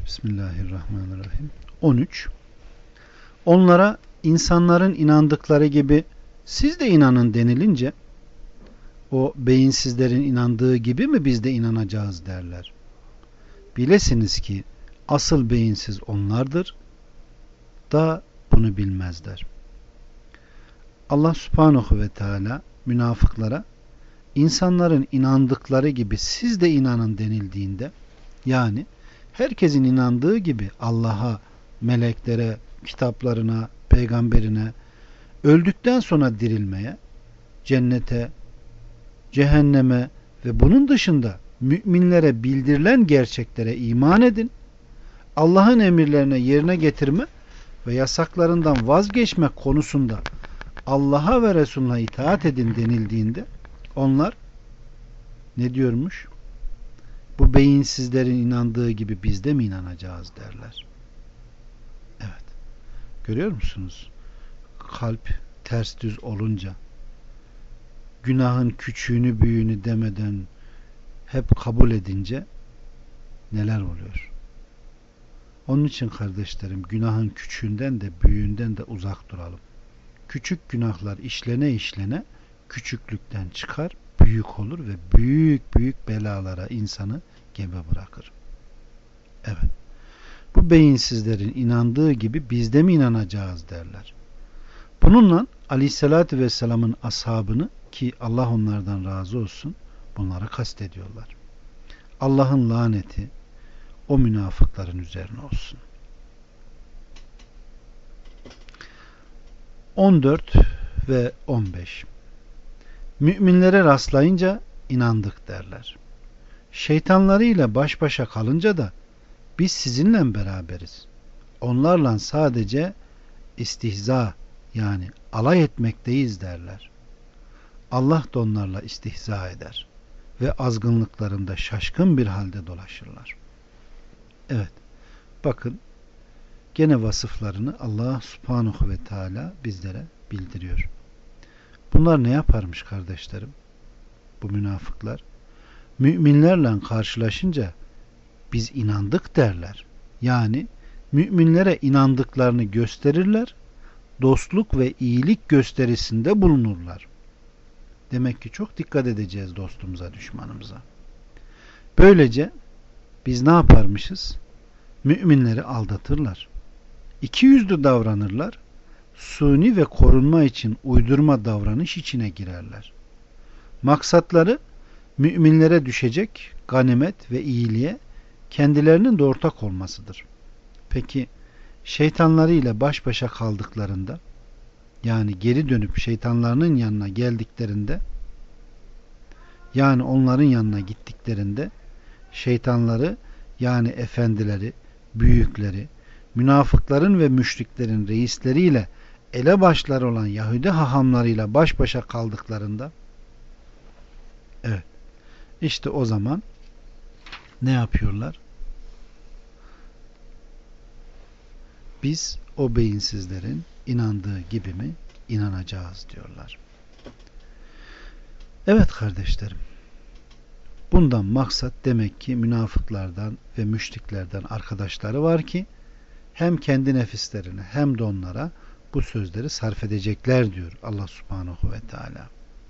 Bismillahirrahmanirrahim. 13. Onlara insanların inandıkları gibi siz de inanın denilince o beyinsizlerin inandığı gibi mi biz de inanacağız derler. Bilesiniz ki asıl beyinsiz onlardır da bunu bilmezler. Allah subhanahu ve teala münafıklara insanların inandıkları gibi siz de inanın denildiğinde, yani herkesin inandığı gibi Allah'a, meleklere, kitaplarına, peygamberine, öldükten sonra dirilmeye, cennete, cehenneme ve bunun dışında müminlere bildirilen gerçeklere iman edin, Allah'ın emirlerine yerine getirme ve yasaklarından vazgeçme konusunda Allah'a ve Resulüne itaat edin denildiğinde onlar ne diyormuş? Bu beyinsizlerin inandığı gibi biz de mi inanacağız derler. Evet. Görüyor musunuz? Kalp ters düz olunca, günahın küçüğünü büyüğünü demeden hep kabul edince neler oluyor? Onun için kardeşlerim, günahın küçüğünden de büyüğünden de uzak duralım. Küçük günahlar işlene işlene küçüklükten çıkar, büyük olur ve büyük büyük belalara insanı gebe bırakır. Evet. Bu beyinsizlerin inandığı gibi biz de mi inanacağız derler. Bununla Aleyhisselatü Vesselam'ın ashabını, ki Allah onlardan razı olsun, bunları kastediyorlar. Allah'ın laneti o münafıkların üzerine olsun. 14 ve 15. Müminlere rastlayınca inandık derler. Şeytanlarıyla baş başa kalınca da biz sizinle beraberiz. Onlarla sadece istihza, yani alay etmekteyiz derler. Allah da onlarla istihza eder ve azgınlıklarında şaşkın bir halde dolaşırlar. Evet, bakın gene vasıflarını Allah subhanahu ve teala bizlere bildiriyor. Bunlar ne yaparmış kardeşlerim? Bu münafıklar müminlerle karşılaşınca biz inandık derler. Yani müminlere inandıklarını gösterirler, dostluk ve iyilik gösterisinde bulunurlar. Demek ki çok dikkat edeceğiz dostumuza, düşmanımıza. Böylece biz ne yaparmışız? Müminleri aldatırlar. İkiyüzlü davranırlar. Suni ve korunma için uydurma davranış içine girerler. Maksatları müminlere düşecek ganimet ve iyiliğe kendilerinin de ortak olmasıdır. Peki şeytanlarıyla baş başa kaldıklarında, yani geri dönüp şeytanlarının yanına geldiklerinde, yani onların yanına gittiklerinde şeytanları, yani efendileri, büyükleri, münafıkların ve müşriklerin reisleriyle elebaşları olan Yahudi hahamlarıyla baş başa kaldıklarında, evet, işte o zaman ne yapıyorlar? Biz o beyinsizlerin inandığı gibi mi inanacağız diyorlar. Evet kardeşlerim, bundan maksat demek ki münafıklardan ve müşriklerden arkadaşları var ki hem kendi nefislerine hem de onlara bu sözleri sarf edecekler diyor Allah subhanahu ve teala.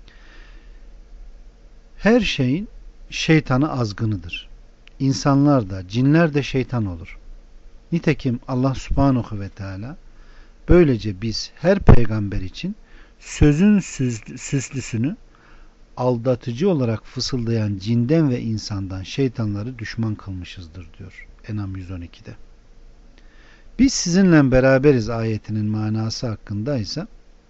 Her şeyin şeytanı azgınıdır. İnsanlar da cinler de şeytan olur. Nitekim Allah subhanahu ve teala böylece biz her peygamber için sözün süslüsünü aldatıcı olarak fısıldayan cinden ve insandan şeytanları düşman kılmışızdır diyor En'am 112'de. Biz sizinle beraberiz ayetinin manası hakkında ise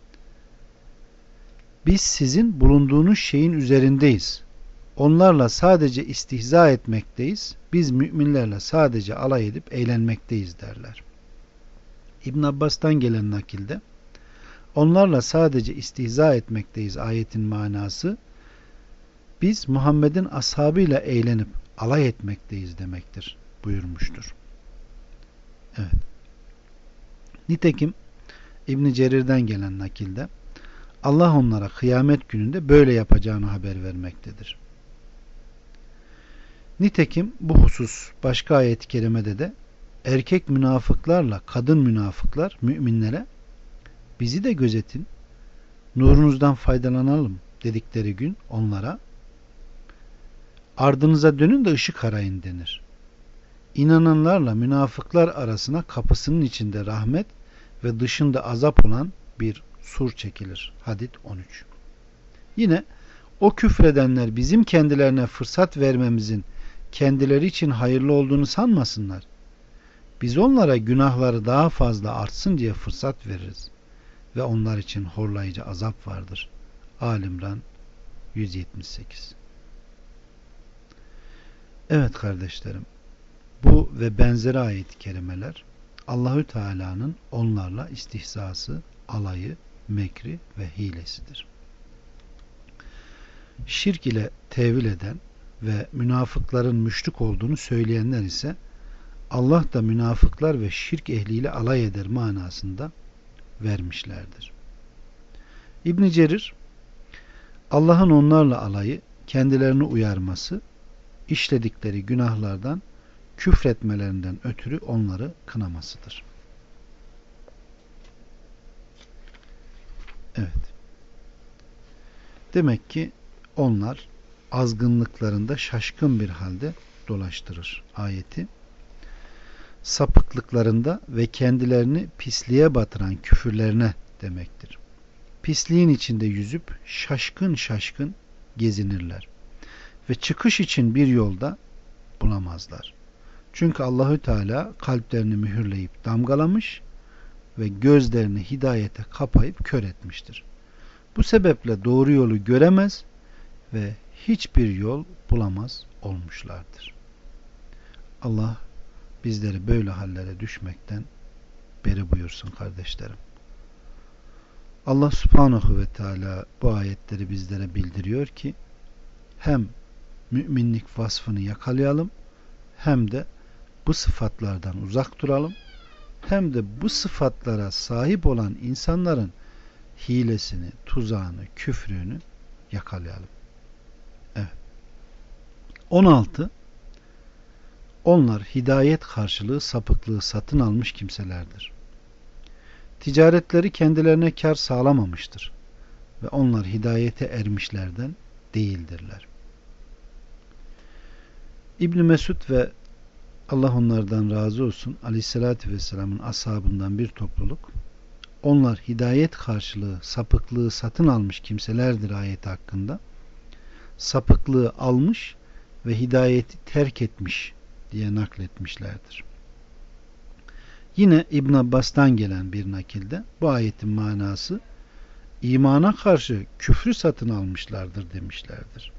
biz sizin bulunduğunuz şeyin üzerindeyiz. Onlarla sadece istihza etmekteyiz. Biz müminlerle sadece alay edip eğlenmekteyiz derler. İbn Abbas'tan gelen nakilde onlarla sadece istihza etmekteyiz ayetin manası biz Muhammed'in ashabıyla eğlenip alay etmekteyiz demektir buyurmuştur. Evet. Nitekim İbn Cerir'den gelen nakilde Allah onlara kıyamet gününde böyle yapacağını haber vermektedir. Nitekim bu husus başka ayet-i kerimede de erkek münafıklarla kadın münafıklar müminlere bizi de gözetin, nurunuzdan faydalanalım dedikleri gün onlara ardınıza dönün de ışık arayın denir. İnananlarla münafıklar arasına kapısının içinde rahmet ve dışında azap olan bir sur çekilir. Hadid 13. Yine o küfredenler bizim kendilerine fırsat vermemizin kendileri için hayırlı olduğunu sanmasınlar. Biz onlara günahları daha fazla artsın diye fırsat veririz. Ve onlar için horlayıcı azap vardır. Ali-İmran 178. Evet kardeşlerim, bu ve benzeri ayet-i kerimeler Allahü Teala'nın onlarla istihzası, alayı, mekri ve hilesidir. Şirk ile tevil eden ve münafıkların müşrik olduğunu söyleyenler ise Allah da münafıklar ve şirk ehliyle alay eder manasında vermişlerdir. İbn Cerir, Allah'ın onlarla alayı, kendilerini uyarması, işledikleri günahlardan, küfretmelerinden ötürü onları kınamasıdır. Evet. Demek ki onlar azgınlıklarında şaşkın bir halde dolaştırır ayeti. Sapıklıklarında ve kendilerini pisliğe batıran küfürlerine demektir. Pisliğin içinde yüzüp şaşkın şaşkın gezinirler ve çıkış için bir yolda bulamazlar. Çünkü Allahü Teala kalplerini mühürleyip damgalamış ve gözlerini hidayete kapayıp kör etmiştir. Bu sebeple doğru yolu göremez ve hiçbir yol bulamaz olmuşlardır. Allah bizleri böyle hallere düşmekten beri buyursun kardeşlerim. Allah Subhanahu ve Teala bu ayetleri bizlere bildiriyor ki hem müminlik vasfını yakalayalım, hem de bu sıfatlardan uzak duralım, hem de bu sıfatlara sahip olan insanların hilesini, tuzağını, küfrünü yakalayalım. Evet. 16. Onlar hidayet karşılığı sapıklığı satın almış kimselerdir. Ticaretleri kendilerine kar sağlamamıştır ve onlar hidayete ermişlerden değildirler. İbn Mesud ve Allah onlardan razı olsun Aleyhisselatü Vesselam'ın ashabından bir topluluk, onlar hidayet karşılığı sapıklığı satın almış kimselerdir ayeti hakkında sapıklığı almış ve hidayeti terk etmiş diye nakletmişlerdir. Yine İbn Abbas'tan gelen bir nakilde bu ayetin manası imana karşı küfrü satın almışlardır demişlerdir.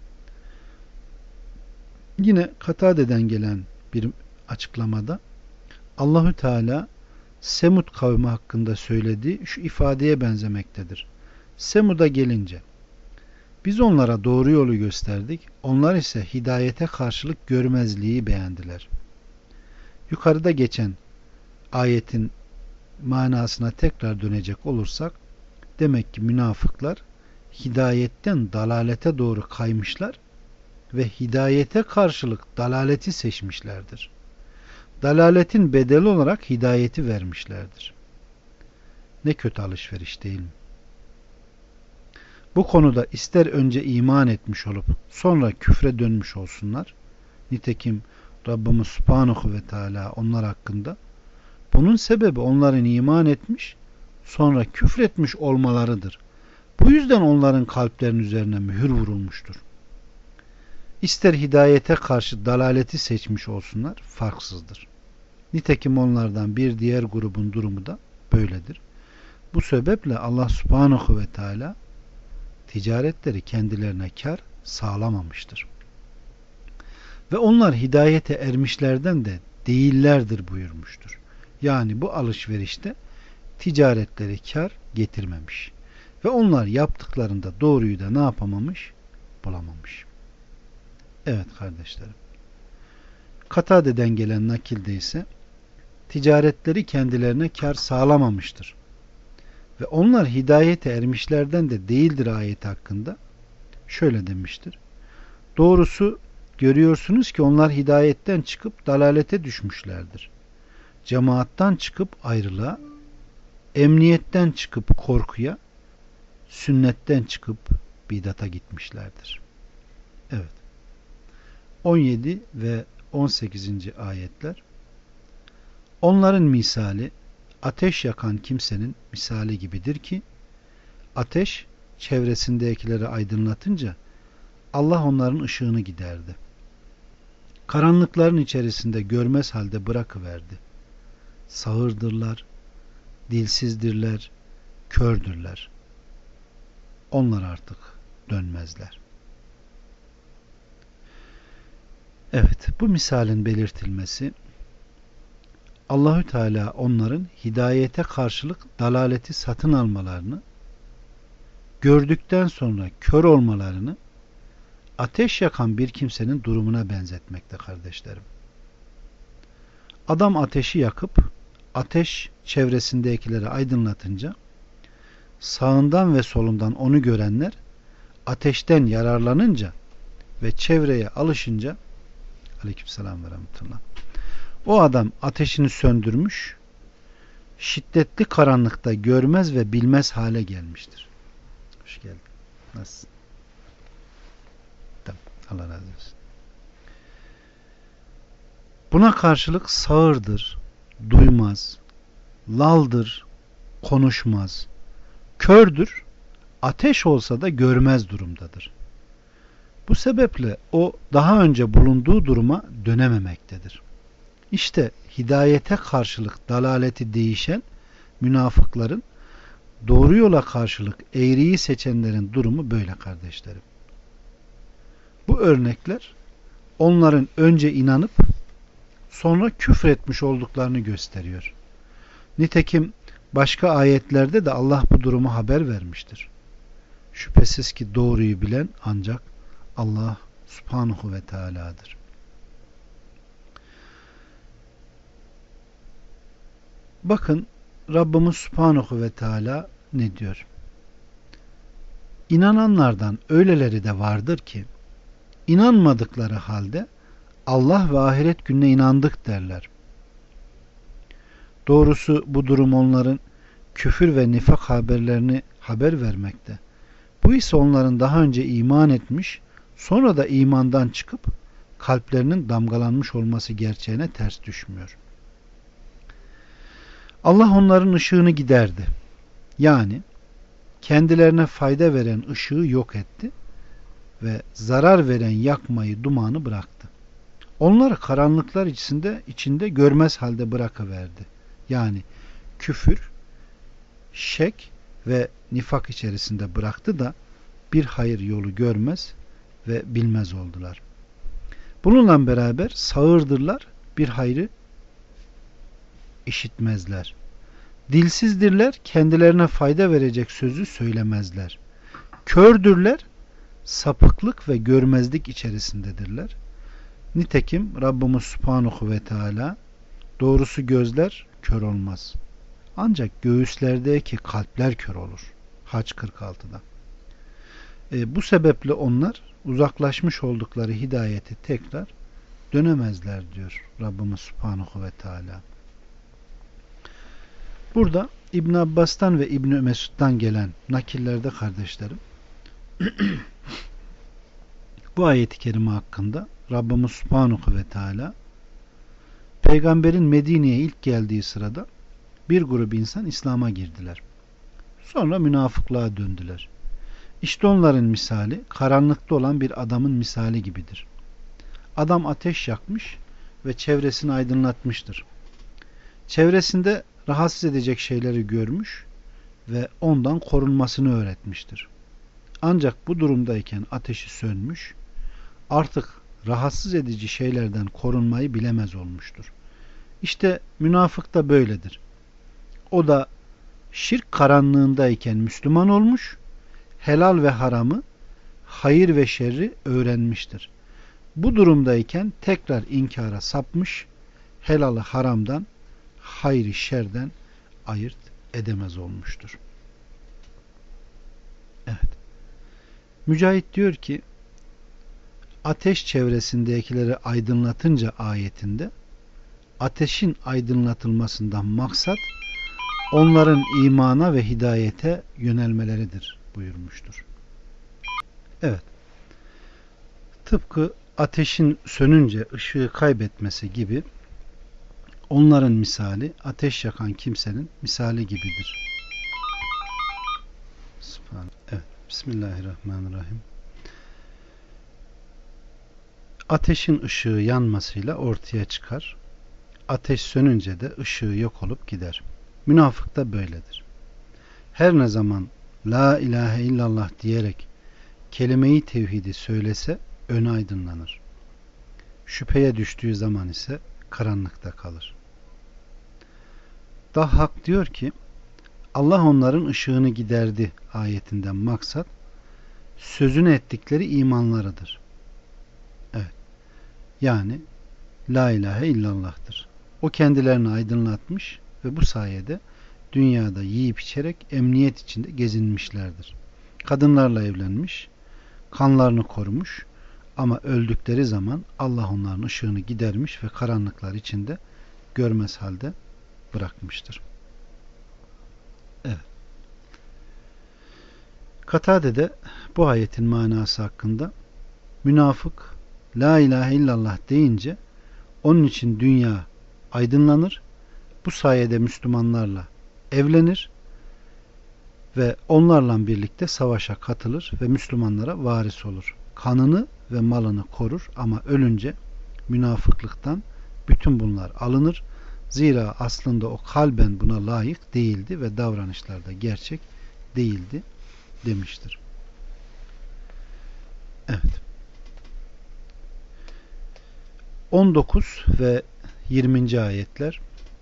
Yine Katade'den gelen bir açıklamada Allahü Teala Semud kavmi hakkında söylediği şu ifadeye benzemektedir. Semud'a gelince biz onlara doğru yolu gösterdik. Onlar ise hidayete karşılık görmezliği beğendiler. Yukarıda geçen ayetin manasına tekrar dönecek olursak demek ki münafıklar hidayetten dalalete doğru kaymışlar ve hidayete karşılık dalaleti seçmişlerdir. Dalaletin bedeli olarak hidayeti vermişlerdir. Ne kötü alışveriş değil mi? Bu konuda ister önce iman etmiş olup sonra küfre dönmüş olsunlar. Nitekim Rabbimiz Subhanahu ve Teala onlar hakkında bunun sebebi onların iman etmiş sonra küfretmiş olmalarıdır. Bu yüzden onların kalplerinin üzerine mühür vurulmuştur. İster hidayete karşı dalaleti seçmiş olsunlar, farksızdır. Nitekim onlardan bir diğer grubun durumu da böyledir. Bu sebeple Allah Subhanahu ve Teala ticaretleri kendilerine kar sağlamamıştır. Ve onlar hidayete ermişlerden de değillerdir buyurmuştur. Yani bu alışverişte ticaretleri kar getirmemiş. Ve onlar yaptıklarında doğruyu da ne yapamamış? Bulamamış. Evet kardeşlerim. Katade'den gelen nakilde ise ticaretleri kendilerine kar sağlamamıştır. Ve onlar hidayete ermişlerden de değildir ayeti hakkında şöyle demiştir. Doğrusu görüyorsunuz ki onlar hidayetten çıkıp dalalete düşmüşlerdir. cemaattan çıkıp ayrılığa, emniyetten çıkıp korkuya, sünnetten çıkıp bidata gitmişlerdir. Evet. 17 ve 18. ayetler. Onların misali ateş yakan kimsenin misali gibidir ki ateş çevresindekileri aydınlatınca Allah onların ışığını giderdi. Karanlıkların içerisinde görmez halde bırakıverdi. Sağırdırlar, dilsizdirler, kördürler. Onlar artık dönmezler. Evet, bu misalin belirtilmesi Allahü Teala onların hidayete karşılık dalaleti satın almalarını, gördükten sonra kör olmalarını ateş yakan bir kimsenin durumuna benzetmekte kardeşlerim. Adam ateşi yakıp ateş çevresindekileri aydınlatınca sağından ve solundan onu görenler ateşten yararlanınca ve çevreye alışınca aleykümselam ve rahmetullah, o adam ateşini söndürmüş, şiddetli karanlıkta görmez ve bilmez hale gelmiştir. Hoş geldin. Nasılsın? Tamam. Allah razı olsun. Buna karşılık sağırdır, duymaz, laldır, konuşmaz, kördür, ateş olsa da görmez durumdadır. Bu sebeple o daha önce bulunduğu duruma dönememektedir. İşte hidayete karşılık dalaleti değişen münafıkların, doğru yola karşılık eğriyi seçenlerin durumu böyle kardeşlerim. Bu örnekler onların önce inanıp sonra küfretmiş olduklarını gösteriyor. Nitekim başka ayetlerde de Allah bu durumu haber vermiştir. Şüphesiz ki doğruyu bilen ancak Allah Subhanahu ve Teala'dır. Bakın Rabbimiz Subhanahu ve Teala ne diyor? İnananlardan öyleleri de vardır ki inanmadıkları halde Allah ve ahiret gününe inandık derler. Doğrusu bu durum onların küfür ve nifak haberlerini haber vermekte. Bu ise onların daha önce iman etmiş, sonra da imandan çıkıp kalplerinin damgalanmış olması gerçeğine ters düşmüyor. Allah onların ışığını giderdi. Yani kendilerine fayda veren ışığı yok etti ve zarar veren yakmayı, dumanı bıraktı. Onları karanlıklar içinde görmez halde bırakıverdi. Yani küfür, şek ve nifak içerisinde bıraktı da bir hayır yolu görmez ve bilmez oldular. Bununla beraber sağırdırlar, bir hayrı işitmezler. Dilsizdirler, kendilerine fayda verecek sözü söylemezler. Kördürler, sapıklık ve görmezlik içerisindedirler. Nitekim Rabbimiz Subhanahu ve Teala doğrusu gözler kör olmaz. Ancak göğüslerdeki kalpler kör olur. Hac 46'da. Bu sebeple onlar uzaklaşmış oldukları hidayete tekrar dönemezler diyor Rabbimiz Subhanahu ve Teala. Burada İbn Abbas'tan ve İbn Mesud'dan gelen nakillerde kardeşlerim bu ayet-i kerime hakkında Rabbimiz Subhanahu ve Teala peygamberin Medine'ye ilk geldiği sırada bir grup insan İslam'a girdiler. Sonra münafıklığa döndüler. İşte onların misali karanlıkta olan bir adamın misali gibidir. Adam ateş yakmış ve çevresini aydınlatmıştır. Çevresinde rahatsız edecek şeyleri görmüş ve ondan korunmasını öğretmiştir. Ancak bu durumdayken ateşi sönmüş, artık rahatsız edici şeylerden korunmayı bilemez olmuştur. İşte münafık da böyledir. O da şirk karanlığındayken Müslüman olmuş, helal ve haramı, hayır ve şerri öğrenmiştir. Bu durumdayken tekrar inkara sapmış, helalı haramdan, hayrı şerden ayırt edemez olmuştur. Evet. Mücahit diyor ki, ateş çevresindekileri aydınlatınca ayetinde ateşin aydınlatılmasından maksat onların imana ve hidayete yönelmeleridir buyurmuştur. Evet. Tıpkı ateşin sönünce ışığı kaybetmesi gibi onların misali ateş yakan kimsenin misali gibidir. Evet. Bismillahirrahmanirrahim. Ateşin ışığı yanmasıyla ortaya çıkar. Ateş sönünce de ışığı yok olup gider. Münafık da böyledir. Her ne zaman la ilahe illallah diyerek kelime-i tevhidi söylese önü aydınlanır. Şüpheye düştüğü zaman ise karanlıkta kalır. Dahhak diyor ki Allah onların ışığını giderdi ayetinden maksat sözünü ettikleri imanlarıdır. Evet. Yani la ilahe illallah'tır. O kendilerini aydınlatmış ve bu sayede dünyada yiyip içerek emniyet içinde gezinmişlerdir. Kadınlarla evlenmiş, kanlarını korumuş ama öldükleri zaman Allah onların ışığını gidermiş ve karanlıklar içinde görmez halde bırakmıştır. Evet. Katade de bu ayetin manası hakkında münafık la ilahe illallah deyince onun için dünya aydınlanır. Bu sayede Müslümanlarla evlenir ve onlarla birlikte savaşa katılır ve Müslümanlara varis olur. Kanını ve malını korur ama ölünce münafıklıktan bütün bunlar alınır. Zira aslında o kalben buna layık değildi ve davranışlarda gerçek değildi demiştir. Evet. 19 ve 20. ayetler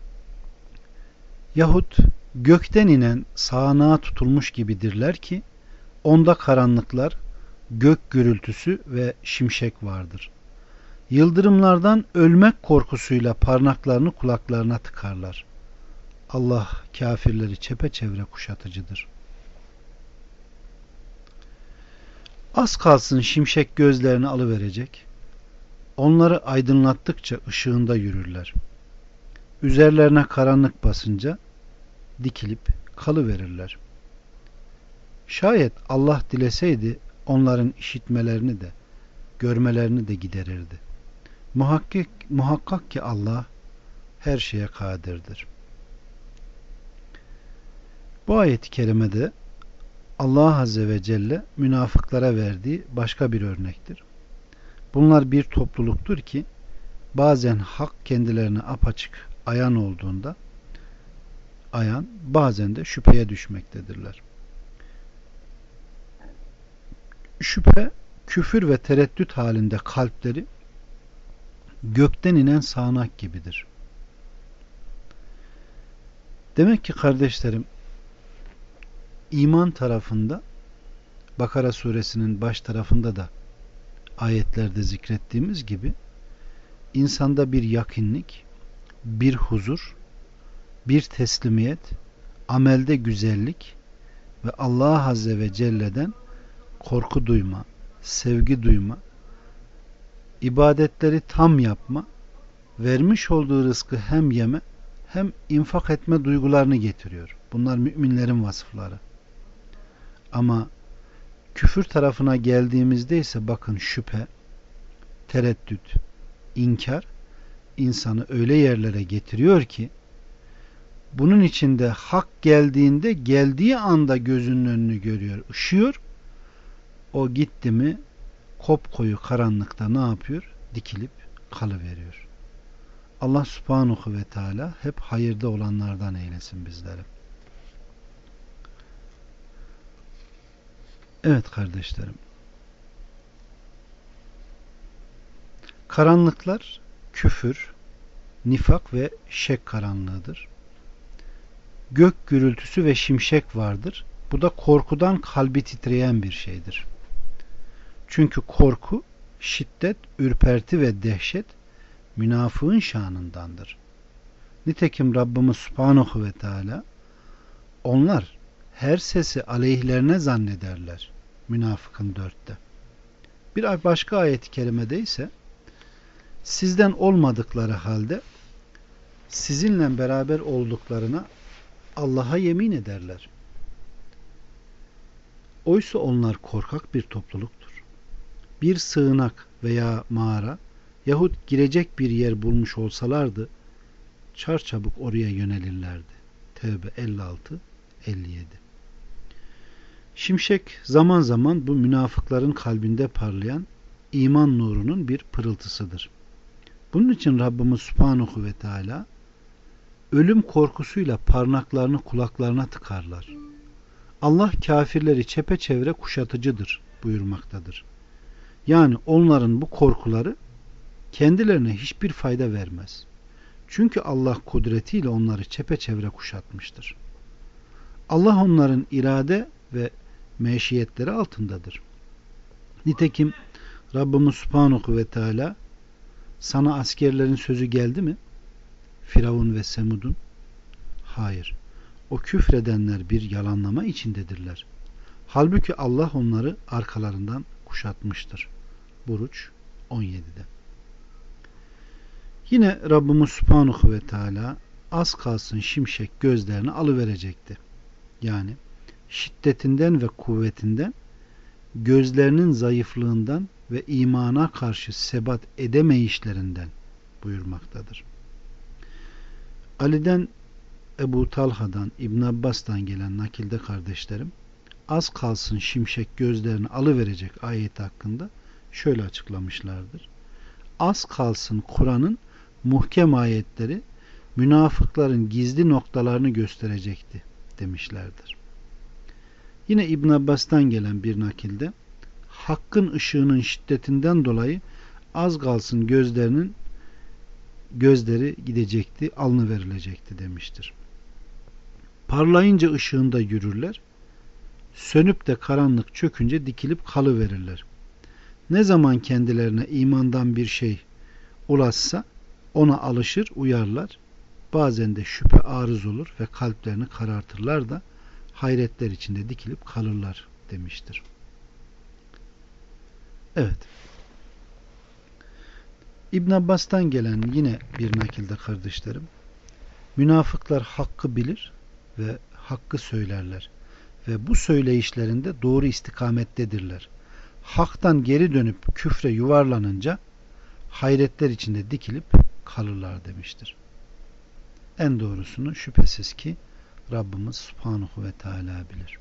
yahut gökten inen sağanağa tutulmuş gibidirler ki onda karanlıklar, gök gürültüsü ve şimşek vardır. Yıldırımlardan ölmek korkusuyla parmaklarını kulaklarına tıkarlar. Allah kafirleri çepeçevre kuşatıcıdır. Az kalsın şimşek gözlerini alıverecek. Onları aydınlattıkça ışığında yürürler. Üzerlerine karanlık basınca dikilip kalıverirler. Şayet Allah dileseydi onların işitmelerini de görmelerini de giderirdi. Muhakkak ki Allah her şeye kadirdir. Bu ayet-i kerimede Allah Azze ve Celle münafıklara verdiği başka bir örnektir. Bunlar bir topluluktur ki bazen hak kendilerine apaçık ayan olduğunda bazen de şüpheye düşmektedirler. Şüphe, küfür ve tereddüt halinde kalpleri gökten inen sağanak gibidir. Demek ki kardeşlerim, iman tarafında Bakara suresinin baş tarafında da ayetlerde zikrettiğimiz gibi insanda bir yakınlık, bir huzur, bir teslimiyet, amelde güzellik ve Allah Azze ve Celle'den korku duyma, sevgi duyma, ibadetleri tam yapma, vermiş olduğu rızkı hem yeme hem infak etme duygularını getiriyor. Bunlar müminlerin vasıfları. Ama küfür tarafına geldiğimizde ise bakın şüphe, tereddüt, inkar insanı öyle yerlere getiriyor ki bunun içinde hak geldiğinde geldiği anda gözünün önünü görüyor, ışıyor. O gitti mi kopkoyu karanlıkta ne yapıyor? Dikilip kalıveriyor. Allah Subhanahu ve Teala hep hayırda olanlardan eylesin bizleri. Evet kardeşlerim. Karanlıklar küfür, nifak ve şek karanlığıdır. Gök gürültüsü ve şimşek vardır. Bu da korkudan kalbi titreyen bir şeydir. Çünkü korku, şiddet, ürperti ve dehşet münafığın şanındandır. Nitekim Rabbimiz Subhanahu ve Teala onlar her sesi aleyhlerine zannederler. Münafıkın 4'te. Bir başka ayet-i kerimede ise sizden olmadıkları halde sizinle beraber olduklarına Allah'a yemin ederler. Oysa onlar korkak bir topluluktur. Bir sığınak veya mağara yahut girecek bir yer bulmuş olsalardı çarçabuk oraya yönelirlerdi. Tevbe 56-57. Şimşek zaman zaman bu münafıkların kalbinde parlayan iman nurunun bir pırıltısıdır. Bunun için Rabbimiz Subhanahu ve Teala ölüm korkusuyla parmaklarını kulaklarına tıkarlar. Allah kafirleri çepeçevre kuşatıcıdır buyurmaktadır. Yani onların bu korkuları kendilerine hiçbir fayda vermez. Çünkü Allah kudretiyle onları çepeçevre kuşatmıştır. Allah onların irade ve meşiyetleri altındadır. Nitekim Rabbimiz Subhanahu ve Teala sana askerlerin sözü geldi mi? Firavun ve Semud'un? Hayır. O küfredenler bir yalanlama içindedirler. Halbuki Allah onları arkalarından kuşatmıştır. Buruç 17'de. Yine Rabbimiz Subhanahu ve Teala az kalsın şimşek gözlerini alıverecekti. Yani şiddetinden ve kuvvetinden, gözlerinin zayıflığından ve imana karşı sebat edemeyişlerinden buyurmaktadır. Ali'den, Ebu Talha'dan, İbn Abbas'tan gelen nakilde kardeşlerim, az kalsın şimşek gözlerini alıverecek ayeti hakkında şöyle açıklamışlardır. Az kalsın Kur'an'ın muhkem ayetleri münafıkların gizli noktalarını gösterecekti demişlerdir. Yine İbn Abbas'tan gelen bir nakilde hakkın ışığının şiddetinden dolayı az kalsın gözleri gidecekti, alnı verilecekti demiştir. Parlayınca ışığında yürürler, sönüp de karanlık çökünce dikilip kalıverirler. Ne zaman kendilerine imandan bir şey ulaşsa ona alışır, uyarlar. Bazen de şüphe arız olur ve kalplerini karartırlar da hayretler içinde dikilip kalırlar demiştir. Evet. İbn Abbas'tan gelen yine bir nakilde kardeşlerim, münafıklar hakkı bilir ve hakkı söylerler ve bu söyleyişlerinde doğru istikamettedirler. Hak'tan geri dönüp küfre yuvarlanınca hayretler içinde dikilip kalırlar demiştir. En doğrusunu şüphesiz ki Rabbimiz Subhanahu ve Teala bilir.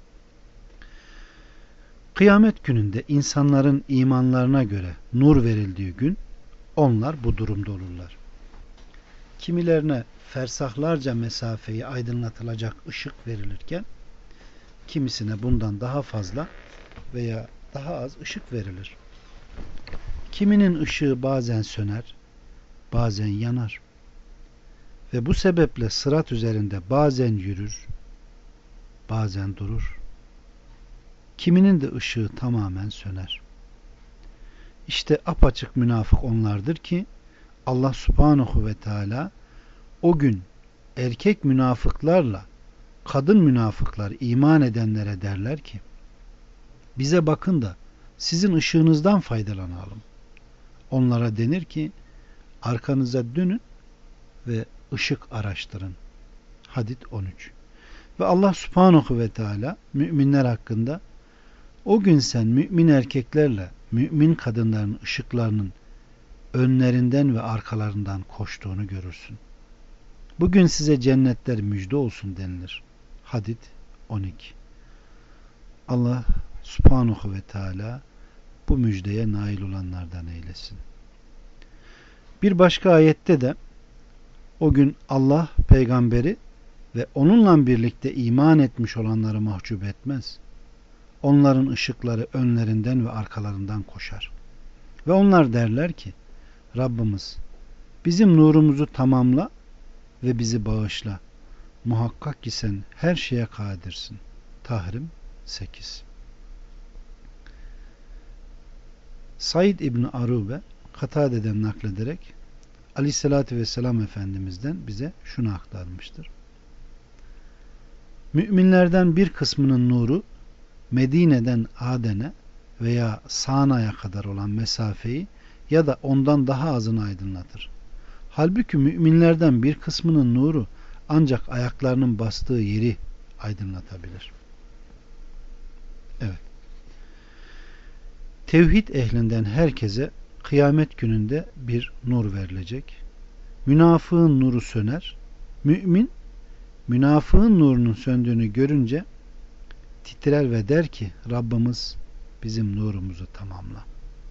Kıyamet gününde insanların imanlarına göre nur verildiği gün onlar bu durumda olurlar. Kimilerine fersahlarca mesafeyi aydınlatılacak ışık verilirken kimisine bundan daha fazla veya daha az ışık verilir. Kiminin ışığı bazen söner, bazen yanar. Ve bu sebeple sırat üzerinde bazen yürür, bazen durur. Kiminin de ışığı tamamen söner. İşte apaçık münafık onlardır ki Allah Subhanahu ve Teala o gün erkek münafıklarla kadın münafıklar iman edenlere derler ki bize bakın da sizin ışığınızdan faydalanalım. Onlara denir ki arkanıza dönün ve ışık araştırın. Hadid 13. Ve Allah Subhanahu ve Teala müminler hakkında o gün sen mümin erkeklerle mümin kadınların ışıklarının önlerinden ve arkalarından koştuğunu görürsün. Bugün size cennetler müjde olsun denilir. Hadid 12. Allah Subhanahu ve Teala bu müjdeye nail olanlardan eylesin. Bir başka ayette de o gün Allah peygamberi ve onunla birlikte iman etmiş olanları mahcup etmez. Onların ışıkları önlerinden ve arkalarından koşar. Ve onlar derler ki Rabbimiz bizim nurumuzu tamamla ve bizi bağışla. Muhakkak ki sen her şeye kadirsin. Tahrim 8. Said İbni Arube Katade'den naklederek Aleyhisselatü Vesselam Efendimiz'den bize şunu aktarmıştır. Müminlerden bir kısmının nuru Medine'den Aden'e veya Sana'ya kadar olan mesafeyi ya da ondan daha azını aydınlatır. Halbuki müminlerden bir kısmının nuru ancak ayaklarının bastığı yeri aydınlatabilir. Evet. Tevhid ehlinden herkese kıyamet gününde bir nur verilecek. Münafığın nuru söner. Mümin, münafığın nurunun söndüğünü görünce titrer ve der ki Rabbimiz bizim nurumuzu tamamla.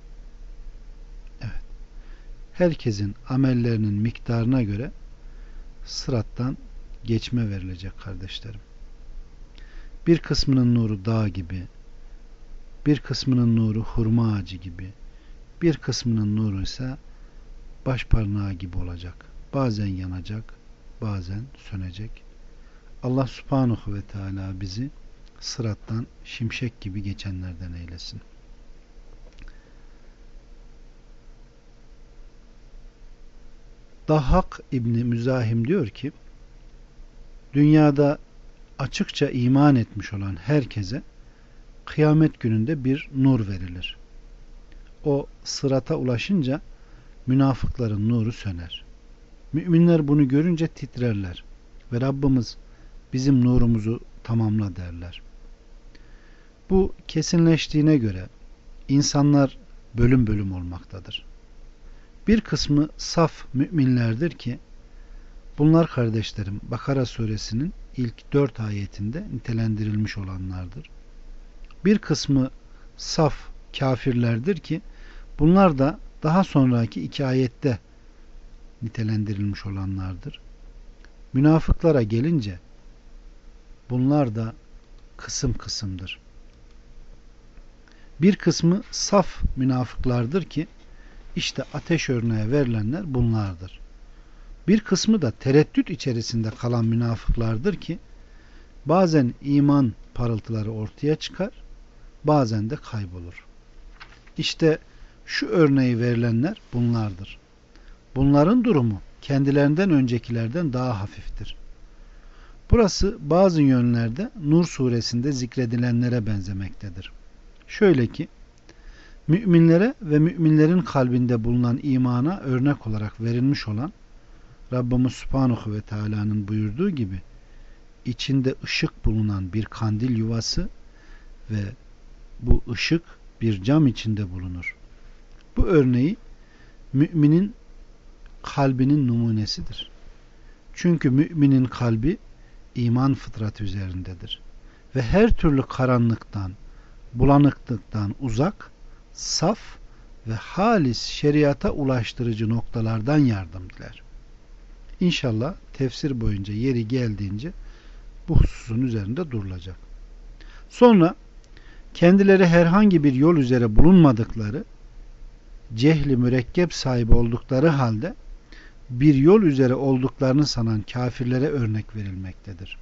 Evet. Herkesin amellerinin miktarına göre sırattan geçme verilecek kardeşlerim. Bir kısmının nuru dağ gibi, bir kısmının nuru hurma ağacı gibi, bir kısmının nuru ise baş parmağı gibi olacak. Bazen yanacak, bazen sönecek. Allah subhanahu ve teala bizi sırattan şimşek gibi geçenlerden eylesin. Dahhak İbni Müzahim diyor ki, dünyada açıkça iman etmiş olan herkese kıyamet gününde bir nur verilir. O sırata ulaşınca münafıkların nuru söner. Müminler bunu görünce titrerler ve Rabbimiz bizim nurumuzu tamamla derler. Bu kesinleştiğine göre insanlar bölüm bölüm olmaktadır. Bir kısmı saf müminlerdir ki bunlar kardeşlerim Bakara suresinin ilk 4 ayetinde nitelendirilmiş olanlardır. Bir kısmı saf kafirlerdir ki bunlar da daha sonraki 2 ayette nitelendirilmiş olanlardır. Münafıklara gelince bunlar da kısım kısımdır. Bir kısmı saf münafıklardır ki işte ateş örneği verilenler bunlardır. Bir kısmı da tereddüt içerisinde kalan münafıklardır ki bazen iman parıltıları ortaya çıkar, bazen de kaybolur. İşte şu örneği verilenler bunlardır. Bunların durumu kendilerinden öncekilerden daha hafiftir. Burası bazı yönlerde Nur suresinde zikredilenlere benzemektedir. Şöyle ki, müminlere ve müminlerin kalbinde bulunan imana örnek olarak verilmiş olan Rabbimiz Subhanahu ve Teala'nın buyurduğu gibi içinde ışık bulunan bir kandil yuvası ve bu ışık bir cam içinde bulunur. Bu örneği müminin kalbinin numunesidir. Çünkü müminin kalbi iman fıtratı üzerindedir. Ve her türlü karanlıktan, bulanıklıktan uzak, saf ve halis şeriata ulaştırıcı noktalardan yardım diler. İnşallah tefsir boyunca yeri geldiğince bu hususun üzerinde durulacak. Sonra kendileri herhangi bir yol üzere bulunmadıkları, cehli mürekkep sahibi oldukları halde bir yol üzere olduklarını sanan kafirlere örnek verilmektedir.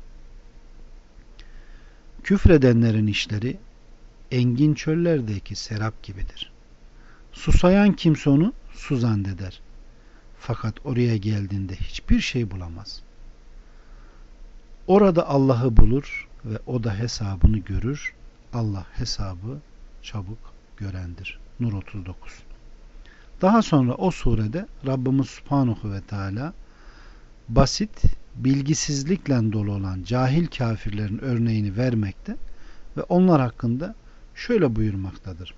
Küfredenlerin işleri engin çöllerdeki serap gibidir. Susayan kimse onu su zanneder. Fakat oraya geldiğinde hiçbir şey bulamaz. Orada Allah'ı bulur ve o da hesabını görür. Allah hesabı çabuk görendir. Nur 39. Daha sonra o surede Rabbimiz Subhanahu ve Teala basit, bilgisizlikle dolu olan cahil kafirlerin örneğini vermekte ve onlar hakkında şöyle buyurmaktadır.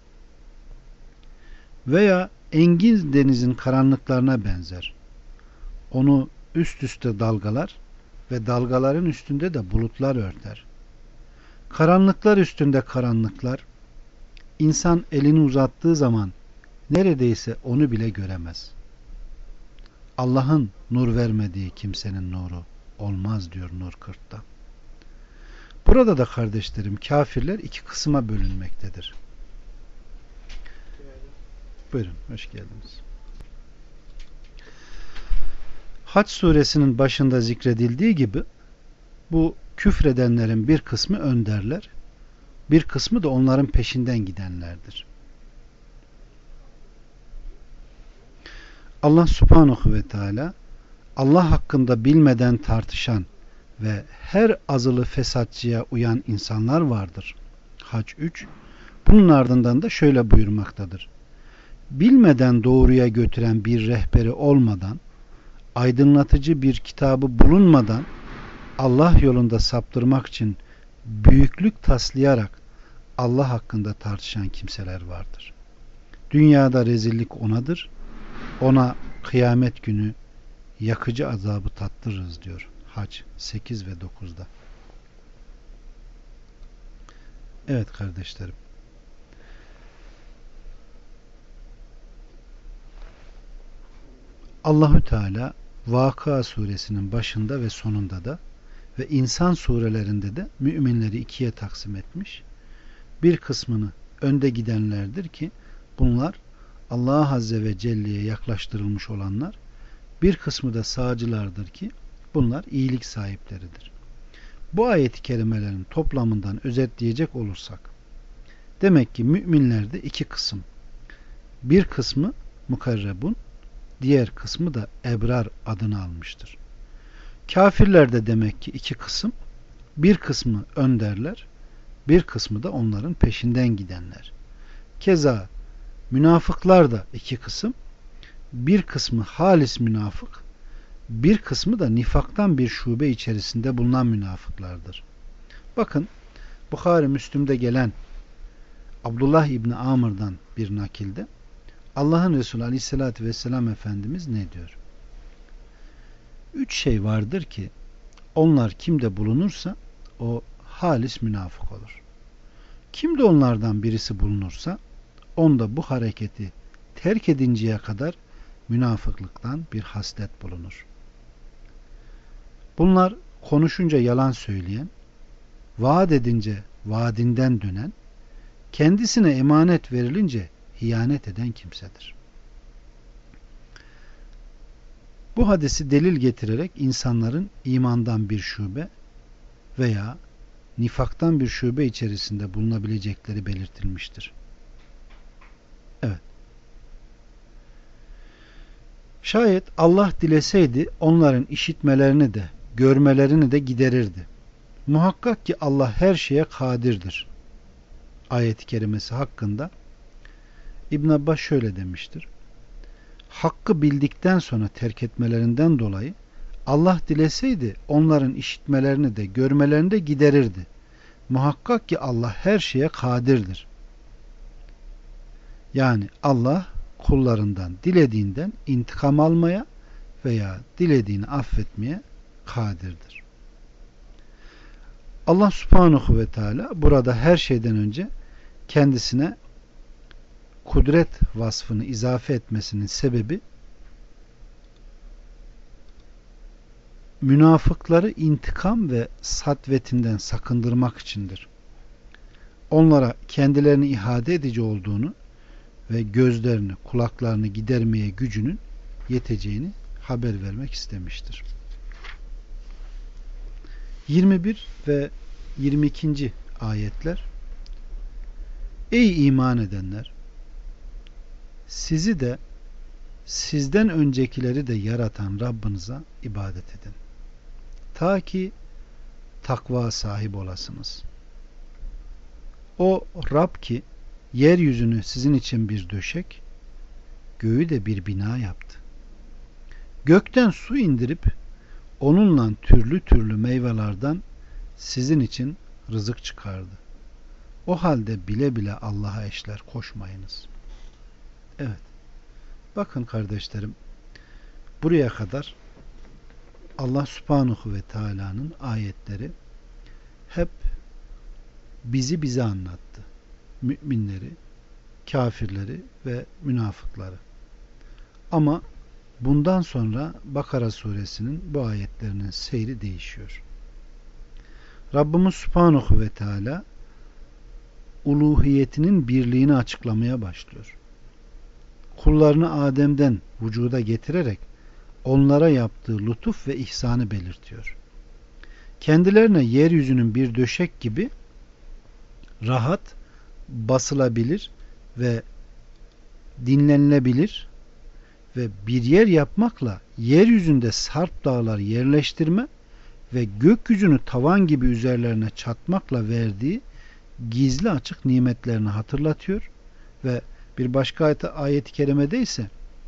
Veya engin denizin karanlıklarına benzer. Onu üst üste dalgalar ve dalgaların üstünde de bulutlar örter. Karanlıklar üstünde karanlıklar, insan elini uzattığı zaman neredeyse onu bile göremez. Allah'ın nur vermediği kimsenin nuru olmaz diyor Nur 40'ta. Burada da kardeşlerim kafirler iki kısma bölünmektedir. Buyurun, hoş geldiniz. Hac suresinin başında zikredildiği gibi bu küfredenlerin bir kısmı önderler, bir kısmı da onların peşinden gidenlerdir. Allah Subhanahu ve Teala Allah hakkında bilmeden tartışan ve her azılı fesatçıya uyan insanlar vardır. Hac 3. Bunun ardından da şöyle buyurmaktadır. Bilmeden doğruya götüren bir rehberi olmadan aydınlatıcı bir kitabı bulunmadan Allah yolunda saptırmak için büyüklük taslayarak Allah hakkında tartışan kimseler vardır. Dünyada rezillik onadır. Ona kıyamet günü yakıcı azabı tattırırız diyor Hac 8 ve 9'da. Evet kardeşlerim. Allahü Teala Vakıa suresinin başında ve sonunda da ve İnsan surelerinde de müminleri ikiye taksim etmiş. Bir kısmını önde gidenlerdir ki bunlar Allah Azze ve Celle'ye yaklaştırılmış olanlar, bir kısmı da sağcılardır ki bunlar iyilik sahipleridir. Bu ayet-i kerimelerin toplamından özetleyecek olursak, demek ki müminlerde iki kısım. Bir kısmı mukarrebun, diğer kısmı da ebrar adını almıştır. Kafirlerde demek ki iki kısım. Bir kısmı önderler, bir kısmı da onların peşinden gidenler. Keza münafıklar da iki kısım. Bir kısmı halis münafık, bir kısmı da nifaktan bir şube içerisinde bulunan münafıklardır. Bakın Bukhari Müslim'de gelen Abdullah İbni Amr'dan bir nakilde Allah'ın Resulü Aleyhisselatü Vesselam Efendimiz ne diyor? 3 şey vardır ki onlar kimde bulunursa o halis münafık olur. Kimde onlardan birisi bulunursa onda bu hareketi terk edinceye kadar münafıklıktan bir haslet bulunur. Bunlar konuşunca yalan söyleyen, vaat edince vaadinden dönen, kendisine emanet verilince hiyanet eden kimsedir. Bu hadisi delil getirerek insanların imandan bir şube veya nifaktan bir şube içerisinde bulunabilecekleri belirtilmiştir. Evet. Şayet Allah dileseydi onların işitmelerini de görmelerini de giderirdi. Muhakkak ki Allah her şeye kadirdir. Ayet-i kerimesi hakkında İbn Abbas şöyle demiştir. Hakkı bildikten sonra terk etmelerinden dolayı Allah dileseydi onların işitmelerini de görmelerini de giderirdi. Muhakkak ki Allah her şeye kadirdir. Yani Allah kullarından dilediğinden intikam almaya veya dilediğini affetmeye kadirdir. Allah Subhanahu ve Teala burada her şeyden önce kendisine kudret vasfını izafe etmesinin sebebi münafıkları intikam ve satvetinden sakındırmak içindir. Onlara kendilerini ihade edici olduğunu ve gözlerini, kulaklarını gidermeye gücünün yeteceğini haber vermek istemiştir. 21 ve 22. ayetler: Ey iman edenler! Sizi de sizden öncekileri de yaratan Rabbinize ibadet edin. Ta ki takva sahibi olasınız. O Rab ki yeryüzünü sizin için bir döşek, göğü de bir bina yaptı. Gökten su indirip onunla türlü türlü meyvelerden sizin için rızık çıkardı. O halde bile bile Allah'a eşler koşmayınız. Evet. Bakın kardeşlerim, buraya kadar Allah Subhanahu ve Teala'nın ayetleri hep bizi bize anlattı. Müminleri, kafirleri ve münafıkları. Ama bundan sonra Bakara suresinin bu ayetlerinin seyri değişiyor. Rabbimiz Subhanahu ve Teala uluhiyetinin birliğini açıklamaya başlıyor. Kullarını Adem'den vücuda getirerek onlara yaptığı lütuf ve ihsanı belirtiyor. Kendilerine yeryüzünün bir döşek gibi rahat, basılabilir ve dinlenilebilir ve bir yer yapmakla yeryüzünde sarp dağlar yerleştirme ve gökyüzünü tavan gibi üzerlerine çatmakla verdiği gizli açık nimetlerini hatırlatıyor ve bir başka ayet-i kerimede ise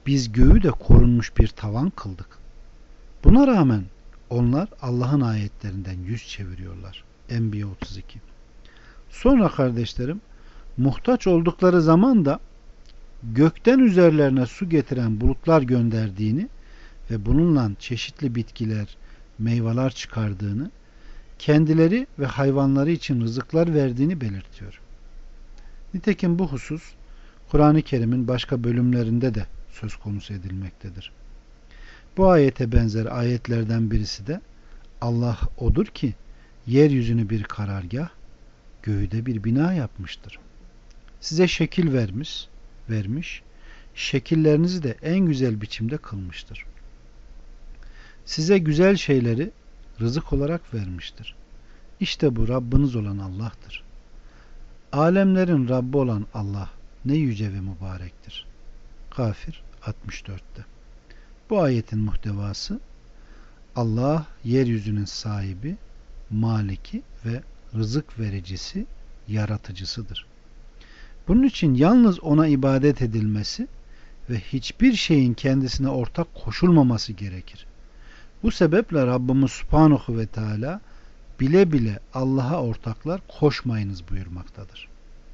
Biz göğü de korunmuş bir tavan kıldık. Buna rağmen onlar Allah'ın ayetlerinden yüz çeviriyorlar. Enbiya 32. Sonra kardeşlerim, muhtaç oldukları zaman da gökten üzerlerine su getiren bulutlar gönderdiğini ve bununla çeşitli bitkiler, meyveler çıkardığını, kendileri ve hayvanları için rızıklar verdiğini belirtiyor. Nitekim bu husus Kur'an-ı Kerim'in başka bölümlerinde de söz konusu edilmektedir. Bu ayete benzer ayetlerden birisi de Allah odur ki yeryüzünü bir karargah, göğü de bir bina yapmıştır. Size şekil vermiş, şekillerinizi de en güzel biçimde kılmıştır. Size güzel şeyleri rızık olarak vermiştir. İşte bu Rabbiniz olan Allah'tır. Alemlerin Rabbi olan Allah ne yüce ve mübarektir. Gafir 64'te. Bu ayetin muhtevası Allah yeryüzünün sahibi, maliki ve rızık vericisi, yaratıcısıdır. Bunun için yalnız ona ibadet edilmesi ve hiçbir şeyin kendisine ortak koşulmaması gerekir. Bu sebeple Rabbimiz Subhanahu ve Teala bile bile Allah'a ortaklar koşmayınız buyurmaktadır.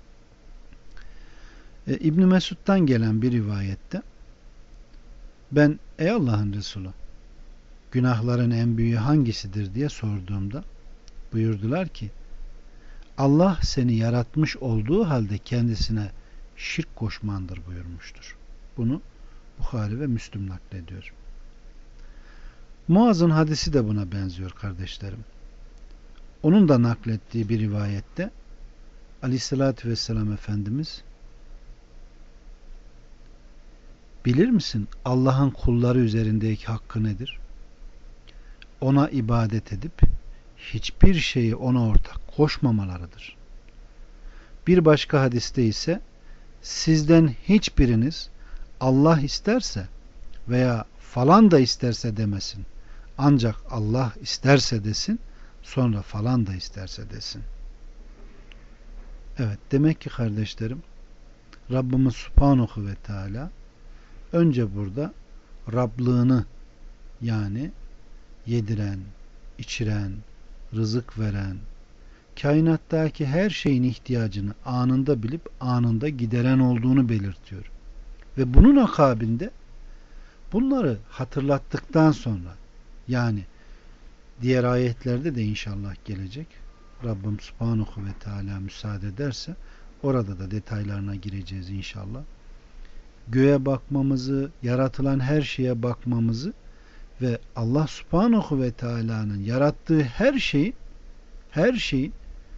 İbn Mesud'dan gelen bir rivayette ben ey Allah'ın Resulü günahların en büyüğü hangisidir diye sorduğumda buyurdular ki Allah seni yaratmış olduğu halde kendisine şirk koşmandır buyurmuştur. Bunu Buhari ve Müslüm naklediyor. Muaz'ın hadisi de buna benziyor kardeşlerim. Onun da naklettiği bir rivayette Aleyhisselatü Vesselam Efendimiz bilir misin Allah'ın kulları üzerindeki hakkı nedir? Ona ibadet edip hiçbir şeyi ona ortak koşmamalarıdır. Bir başka hadiste ise sizden hiçbiriniz Allah isterse veya falan da isterse demesin. Ancak Allah isterse desin, sonra falan da isterse desin. Evet, demek ki kardeşlerim Rabbimiz Subhanahu ve Teala önce burada Rablığını yani yediren, içiren, rızık veren, kainattaki her şeyin ihtiyacını anında bilip anında gideren olduğunu belirtiyor. Ve bunun akabinde bunları hatırlattıktan sonra yani diğer ayetlerde de inşallah gelecek. Rabbim Subhanahu ve Teala müsaade ederse orada da detaylarına gireceğiz inşallah. Göğe bakmamızı, yaratılan her şeye bakmamızı ve Allah Subhanahu ve Teala'nın yarattığı her şeyin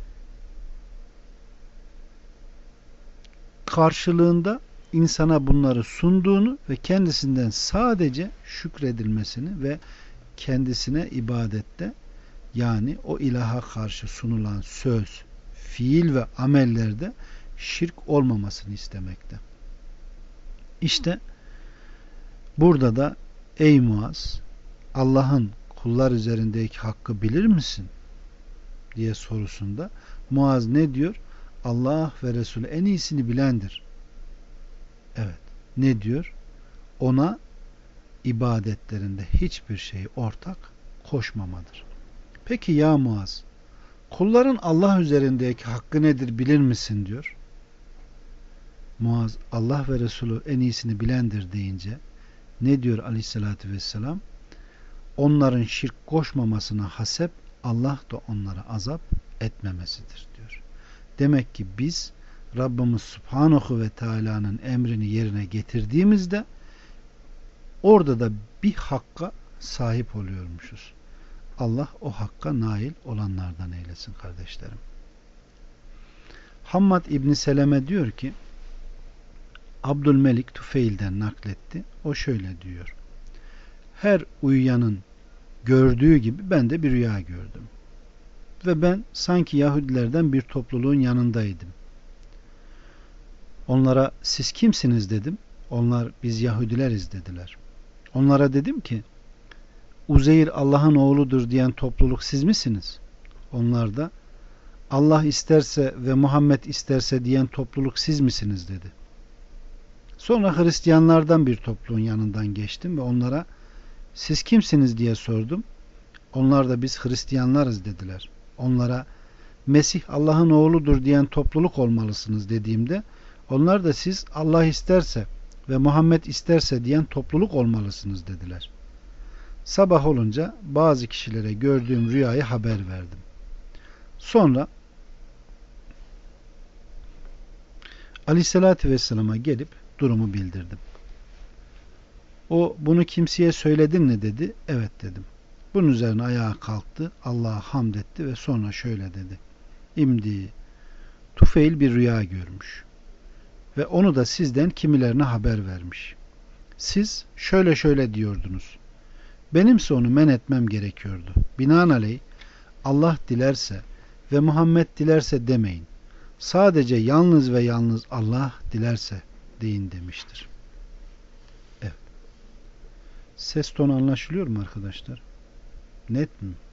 karşılığında insana bunları sunduğunu ve kendisinden sadece şükredilmesini ve kendisine ibadette yani o ilaha karşı sunulan söz, fiil ve amellerde şirk olmamasını istemekte. İşte burada da ey Muaz Allah'ın kullar üzerindeki hakkı bilir misin? Diye sorusunda Muaz ne diyor? Allah ve Resulü en iyisini bilendir. Evet. Ne diyor? Ona ibadetlerinde hiçbir şeyi ortak koşmamadır. Peki ya Muaz, kulların Allah üzerindeki hakkı nedir bilir misin diyor. Muaz Allah ve Resulü en iyisini bilendir deyince ne diyor Aleyhisselatü Vesselam? Onların şirk koşmamasına hasep Allah da onlara azap etmemesidir diyor. Demek ki biz Rabbimiz Subhanahu ve Teala'nın emrini yerine getirdiğimizde orada da bir hakka sahip oluyormuşuz. Allah o hakka nail olanlardan eylesin kardeşlerim. Hammad İbni Seleme diyor ki Abdülmelik Tufeil'den nakletti. O şöyle diyor. Her uyuyanın gördüğü gibi ben de bir rüya gördüm. Ve ben sanki Yahudilerden bir topluluğun yanındaydım. Onlara siz kimsiniz dedim. Onlar biz Yahudileriz dediler. Onlara dedim ki Uzeyr Allah'ın oğludur diyen topluluk siz misiniz? Onlar da Allah isterse ve Muhammed isterse diyen topluluk siz misiniz dedi. Sonra Hristiyanlardan bir topluluğun yanından geçtim ve onlara siz kimsiniz diye sordum. Onlar da biz Hristiyanlarız dediler. Onlara Mesih Allah'ın oğludur diyen topluluk olmalısınız dediğimde onlar da siz Allah isterse ve Muhammed isterse diyen topluluk olmalısınız dediler. Sabah olunca bazı kişilere gördüğüm rüyayı haber verdim. Sonra Aleyhisselatü Vesselam'a gelip durumu bildirdim. O bunu kimseye söyledin mi dedi. Evet dedim. Bunun üzerine ayağa kalktı. Allah'a hamd etti ve sonra şöyle dedi. İmdi Tufeil bir rüya görmüş ve onu da sizden kimilerine haber vermiş. Siz şöyle şöyle diyordunuz. Benimse onu men etmem gerekiyordu. Binaenaleyh Allah dilerse ve Muhammed dilerse demeyin. Sadece yalnız ve yalnız Allah dilerse deyin demiştir. Evet. Ses tonu anlaşılıyor mu arkadaşlar? Net mi?